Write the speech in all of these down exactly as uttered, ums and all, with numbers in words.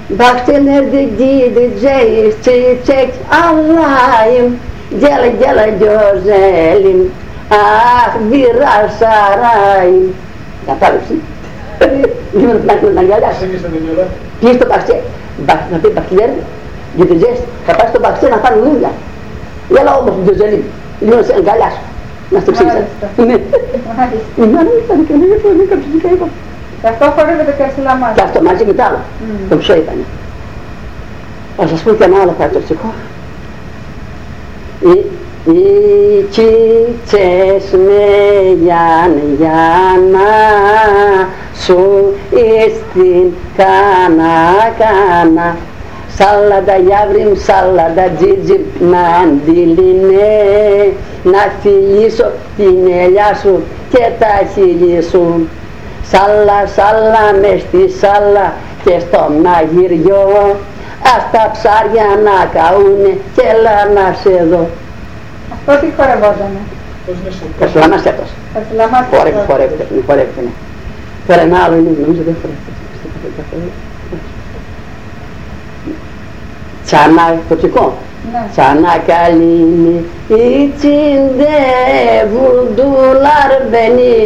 Bak nerede gideceğiz çiçek Allah'ım. Gel gel güzelim. Ah biraz sarayım. Yapar mısın? Yumurtmaklarından geldi. Bir de bahçe. Bak tabii bahçeler gideceğiz. Kapaç da bahçe yapar mıyım ya? Gel olmuş güzelim. Biliyorsun sen galas. Nasıl bir şey sen? Ne? İnanın tabii ki ne yapıyor ne kapısı kayıp. Γι' αυτό χορεύετε καρσιλαμά. Και αυτό μαζί με το άλλο. Mm. Το ψώ ήταν. Θα σας πω και ένα άλλο χαρακτηριστικό. Οι, οι τσίτσες με γιαν γιανά σου στην κάνα κάνα. Σάλαντα γιάβριμ, σάλαντα τζιτζιμ, μαντιλινέ. Να φιλήσω την ελιά σου και τα χείλη σου. Σάλα, σάλα, μες στη σάλα και στο μαγειριό. Ας τα ψάρια να καούνε και έλα να σε δω. Αυτό τι χορευότανε? Καρσιλαμάς έτος. Καρσιλαμάς έτος. Χορεύει, χορεύεται, χορεύεται, ναι. Τώρα ένα άλλο είναι, νομίζω δεν χορεύεται. Τσάνα, τοξικό. Τσάνα καλίνι, içinde vurdular beni.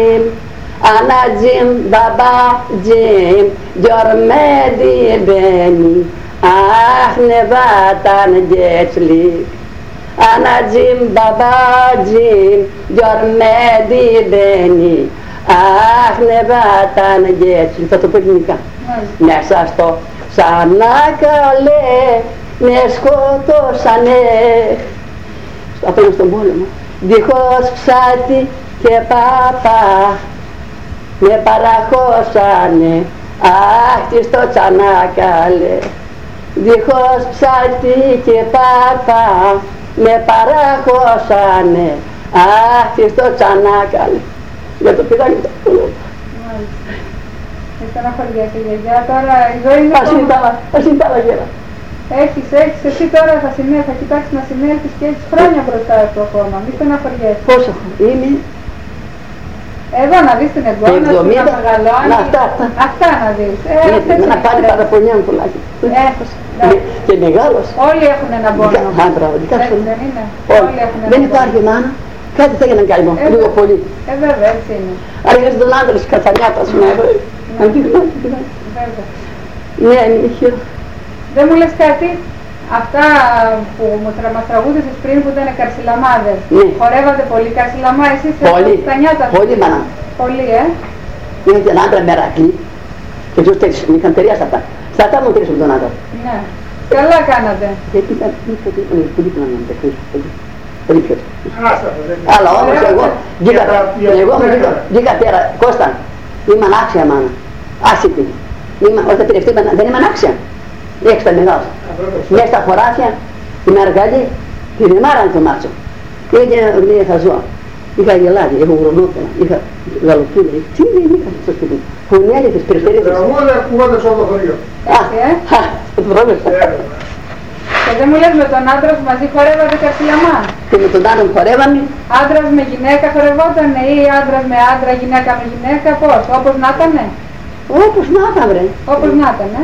Anacım, babacım görmedi beni. Ah ne vatan gençlik. Anacım, babacım görmedi beni. Ah ne vatan gençlik. Θα το πω ελληνικά. Μέσα στο Τσανάκαλε με σκοτώσανε. Απέναντι στον πόλεμο. Δίχως ψάτη και πάπα με παραχώσανε, αχ τι στο Τσανάκαλε. Δίχως ψάτη και πάπα με παραχώσανε, αχ τι στο Τσανάκαλε. Για το πηδάκι το κουλό. Ήθελα να χωριάσει η γιαγιά, τώρα η ζωή είναι ακόμα. Ας είναι τα άλλα γέρα. Έχεις, έχεις, εσύ τώρα θα, συνέ, θα κοιτάξεις να συνέλθεις και έχεις χρόνια μπροστά σου ακόμα, μη στεναχωριέσαι. Πόσο είμαι? Εδώ να δεις την εγγόνα σου, να μεγαλώνει. Να, αυτά, αυτά. Αυτά να δεις. Ε, ναι, να πάρει παραπονιά μου πουλάκι. Έχεις. Και μεγάλος. Όλοι έχουν έναν πόνο. Α, πραγματικά σου. Δεν είναι. Όλοι έχουν έναν. Δεν υπάρχει μάνα. Κάτι θα έγινε καημό, λίγο πολύ. Ε, βέβαια, έτσι είναι. Αλλά είχες τον άντρα σου κατσανιάτα σου να βρει. Αν τι γνώμη, τι γνώμη. Ναι, είναι χειρό. Δεν μου λες κάτι, αυτά που μας τραγούδησες πριν που ήταν καρσιλαμάδες, ναι. Χορεύατε πολύ καρσιλαμά εσείς στα νιάτα σας? Πολύ, μάνα. Πολύ, ε. Είχατε έναν άντρα μερακλή και τους τέτοιους, με είχαν ταιριάσει αυτά. Στα τα μου τρεις με τον άντρα. Ναι, καλά κάνατε. Γιατί ήταν πολύ πλανό, πολύ πιο. Αλλά όμως εγώ, εγώ μου βγήκα πέρα, Κώστα, είμαι ανάξια μάνα, άσυτη. Όταν πειρευτεί δεν είμαι ανάξια. Έξω τα μεγάλα. Μέσα στα χωράφια, η Μαργαλή, την εμάραν το μάτσο. Είχε τα ζώα. Είχα γελάδι, έχω γρονόπαινα, είχα γαλοπούλα. Τι δεν είχα στο σπίτι. Φωνιάδι τις περιφέρειες. Τραγούδα κουβάντες όλο το χωριό. Α, το πρόβλεψα. Και δεν μου λες με τον άντρα σου μαζί χορεύατε καρσιλαμά? Και με τον άντρα χορεύαμε. Άντρας με γυναίκα χορευότανε ή άντρας με άντρα, γυναίκα με γυναίκα, πώς, όπως να ήτανε? Όπως να ήταν βρε. Όπως να ήτανε.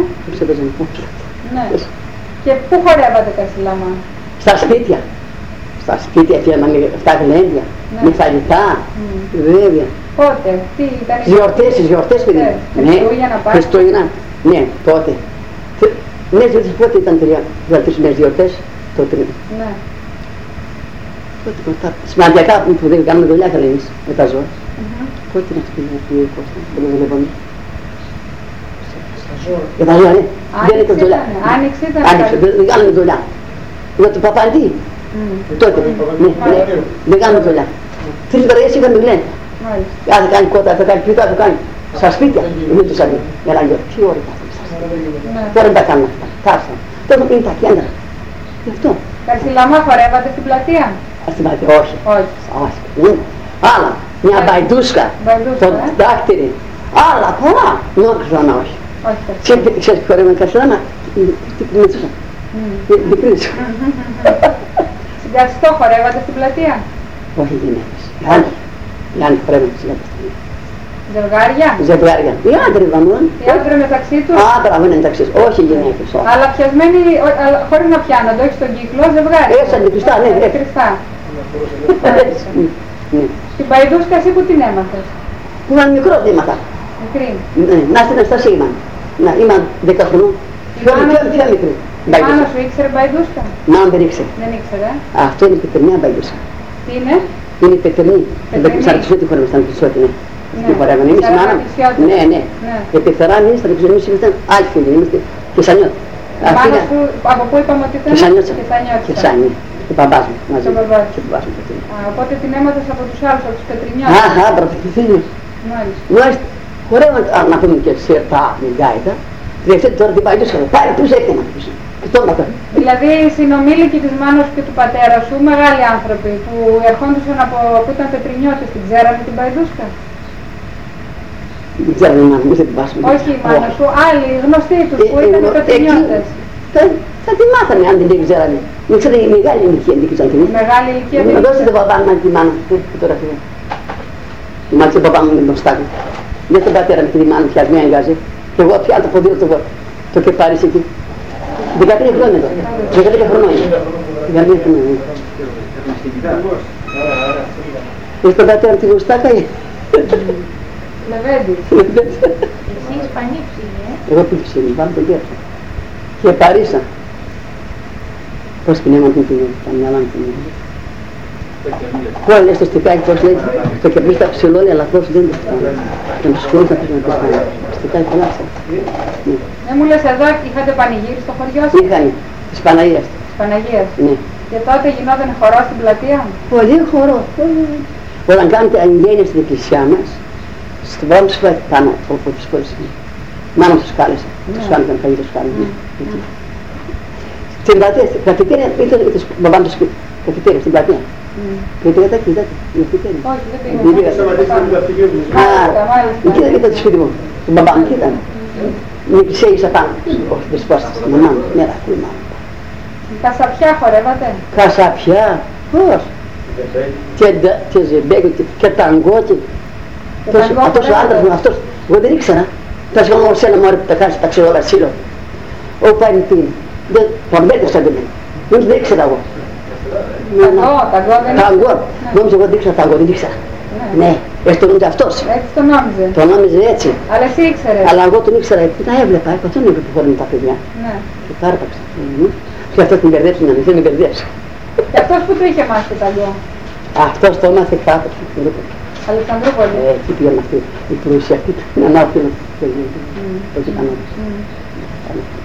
Ναι. Και πού χορεύατε καρσιλαμά? Στα σπίτια. Στα σπίτια φτιάχναμε στα γλέντια, ναι. Με φαγητά, mm. Βέβαια. Πότε, τι ήταν? Γιορτές, τις γιορτές παιδιά. Ε, Χριστούγεννα πάλι. Χριστούγεννα, ναι, τότε. Ναι, δεν πότε ήταν τρεις μέρες γιορτές, τότε. Ναι. Τότε κοντά, σημαντικά που δεν κάνουμε δουλειά θα εμείς με τα ζώα. Πότε είναι αυτή η Κώστα, δεν δουλεύαμε. Για τα ζώα, ναι. Δεν ήταν δουλειά. Άνοιξε ήταν. Άνοιξε, δεν κάνουμε δουλειά. Για τον Παπαντή. Τότε, ναι, δεν κάνουμε δουλειά. Τρεις βαριές είχαμε γλέντα. Αν κάνει κότα, θα κάνει πίτα, θα κάνει. Στα σπίτια, δεν τους αρέσει. Για να γιορτή, τι ώρα θα τώρα δεν τα κάνουμε αυτά. Κάρσαν. Τώρα είναι τα κέντρα. Γι' αυτό. Καρσιλαμά χορεύατε στην πλατεία? Στην πλατεία, όχι. Όχι. Όχι. Άλλα. Μια μπαϊντούσκα. Το δάκτυρι. Άλλα, πολλά. Νόξανα, όχι. Όχι. Ξέρεις που χορεύαμε καρσιλαμά? Τι μίτσουσα. Μικρίζουσα. Συγκαστό χορεύατε στην πλατεία? Όχι γυναίκες. Οι άλλοι χορεύαμε στην πλατεία. Ζευγάρια. Ζευγάρια. Οι άντρες βαμούν. Οι άντρες μεταξύ τους. Α, μπράβο, είναι μεταξύ τους. Όχι οι γυναίκες. όχι. Αλλά πιασμένοι, ο- αλλά χωρίς να πιάνονται, όχι στον κύκλο, ζευγάρια. Έτσι, αντικριστά, ναι, ναι. Αντικριστά. Έτσι. Ναι. Στην Παϊδούσκα εσύ που την έμαθες? Που ήταν μικρό βήματα. Μικρή. Ναι, να στην Αναστασία ήμαν. Να, ήμαν δέκα χρονών. Πιο Μάνα πιο- σου- πιο μικρή. Η μάνα Μπαϊδούσα. σου ήξερε Παϊδούσκα? Μάνα δεν ήξερε. Δεν ήξερε. ε. Αυτό είναι η πετερνιά μπαϊδούσα. Τι είναι? Είναι η πετερνή. Πετερνή. Σαν τη χώρα μας, σαν τη σώτη, ναι. Ναι. Στην χώρα μας. Εμείς η μάνα. Σαρακισιώτες. Ναι, ναι. Ναι. Η πεθερά εμείς, θα εμείς ήμασταν άλλοι φίλοι, είμαστε Χεσανιώτη. Η μάνα σου, από πού είπαμε ότι ήταν? Χεσανιώτησα. Χεσανιώτησα. Χεσάνι. Και ο μπαμπάς μου μαζί. Και ο μπαμπάς. Και ο μπαμπάς μου. Α, οπότε την έμαθες από τους άλλους, από τους Πετρινιώτες. Αχα, μπράβο, τι φίλους. Μάλιστα. Μάλιστα, χορεύαν, α, να πούμε και σε τα γκάιτα, διευθύνει τώρα την παγίδα, πάρε τους έκανα τους. Και το έμαθα. Δηλαδή οι συνομήλικοι της μάνας σου και του πατέρα σου, μεγάλοι άνθρωποι που ερχόντουσαν από που ήταν Πετρινιώτες, την ξέρανε την Παϊδούσκα? Δεν ξέρω, να μην σε την πάσουμε. Όχι η μάνα σου, άλλοι γνωστοί τους που Ε, ήταν ε, οι Πετρινιώτες. Θα, θα τη μάθανε αν δεν την ξέρανε. Δεν ξέρω, η μεγάλη ηλικία δεν ξέρανε. Η μεγάλη ηλικία Να δεν δώσετε τον παπά μου τη μάνα μου, που τώρα φύγω. Μάλιστα ο παπά μου είναι μπροστά μου. Δεν τον πατέρα με τη μάνα πια, μια αγκάζει. Και εγώ πια το ποδήλατο το, το κεφάρι εκεί. δεκατρία χρόνια τώρα. δεκατρία χρόνια. δεκατρία χρόνια. Έχεις τον πατέρα τη γουστάκα ή? Λεβέντης. Εσύ Ισπανή ψήνη, ε. Εγώ πήγα ψήνη, πάμε τον κέρδο. Και Παρίσα. Πώς την έμαθα την τα μυαλά μου την έμαθα. Πώς λέει στο στικάκι, πώς λέει, το κερδί στα ψηλώνει, αλλά πώς δεν το φτάνει. Και με σκουλούν θα πήγαινε το φτάνει. Στικάκι πολλά αυτά. Δεν μου λες εδώ είχατε πανηγύρι στο χωριό σας, Είχαν της Παναγίας. της Παναγίας. Ναι. Και τότε γινόταν χορό στην πλατεία. Πολύ χορό. Όταν κάνετε αγγέλια στην εκκλησιά μας, στην πρώτη τους φάει πάνω από τις πόλεις. Μάνα τους κάλεσε. Τους κάνουν τον καλή τους κάνουν. Στην πλατεία, στην καφετέρια, είτε τους μπαμπάνε του σπίτι. Καφετέρια, στην πλατεία. Πήγατε εκεί, είδατε, η καφετέρια. Όχι, δεν Δεν πήγα. πήγατε. Α, εκεί δεν ήταν το σπίτι μου. Τον μπαμπά μου, εκεί ήταν. Με ξέγησα πάνω. Όχι, δεν σπάστα στην μαμά μου. Ναι, ρε, η μάμα. Κασαπιά χορεύατε. Κασαπιά, πώς. Και, ντα- και ζεμπέκι και, και ταγκό και... Και Τόσο- ταγκό αυτός ο χορεύατε. άντρας μου, αυτός, εγώ δεν ήξερα. Θα σου κάνω σε ένα μωρό που τα κάνει στα ξέρω Βασίλο. Ο πάει τι είναι. Δεν, τον μπέτεσα δεν είναι. Νόμιζα δεν ήξερα εγώ. Ταγκό, ταγκό δεν Ταγκό. Ναι. Νόμιζα εγώ δεν ήξερα ταγκό, δεν ήξερα. Ναι. Ναι, έτσι το νόμιζε αυτός. Έτσι το νόμιζε. Το νόμιζε έτσι. Αλλά εσύ ήξερες. Αλλά εγώ τον ήξερα, επειδή τα έβλεπα, ε, αυτόν έβλεπε που χωρούν τα παιδιά. Ναι. Και πάρπαξα. Και αυτός την μπερδέψει να μην θέλει να μπερδέψει. Και αυτός που του είχε μάθει ταγκό. Αυτός το έμαθε κάτω. Αλεξανδρούπολη. Ε, εκεί πήγαν αυτοί, οι πλούσιοι αυτοί, να μάθουν. Όχι, κανένα.